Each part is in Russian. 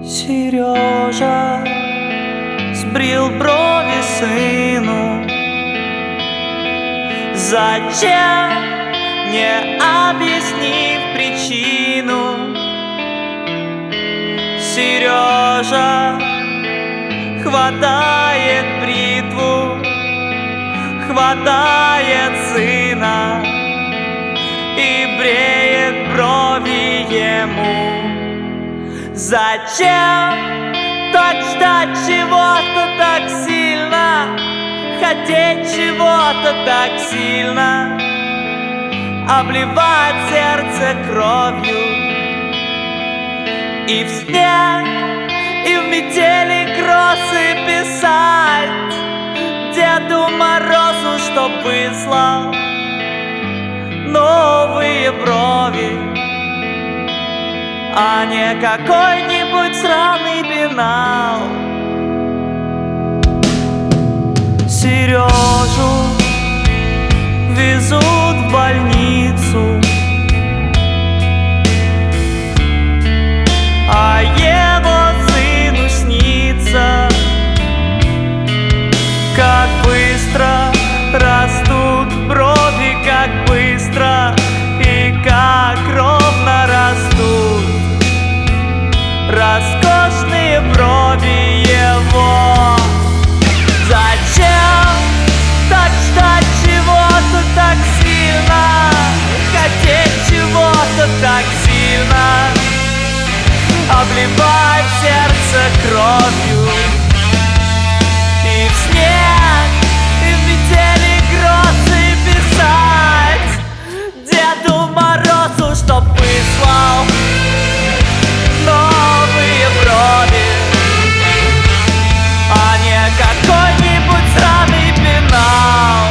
Сережа сбрил брови сыну. Зачем, не объяснив причину? Сережа хватает бритву, хватает сына и бреет брови ему. Зачем так ждать чего-то так сильно, хотеть чего-то так сильно, обливать сердце кровью? И в снег, и в метели грозы писать Деду Морозу, чтоб выслал новые брови, а не какой-нибудь сраный пенал. Сережу везут в больницу, а его сыну снится, как быстро растут брови, как быстро и как ровно растут роскошные брови его. Зачем так ждать чего-то так сильно, хотеть чего-то так сильно, обливать сердце кровью? И в снег, и в метели грозы писать Деду Морозу, чтоб выслал новые брови, а не какой-нибудь сраный пенал.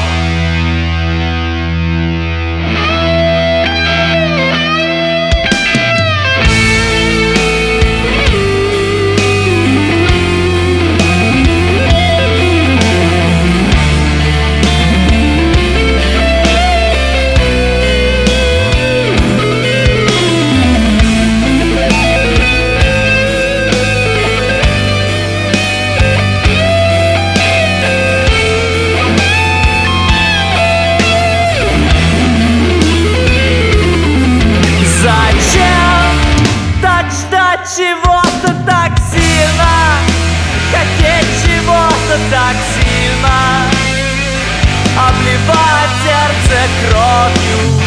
Чего-то так сильно, хотеть чего-то так сильно, обливать сердце кровью.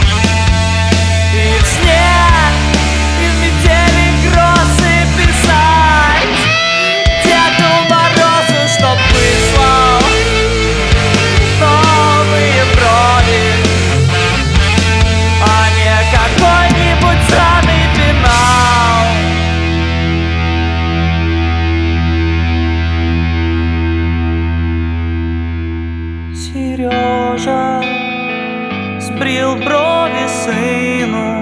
И в снег, и в метели грозы писать Деду Морозу, чтоб выслал новые брови, а не какой-нибудь сраный пенал. Сережа сбрил брови сыну.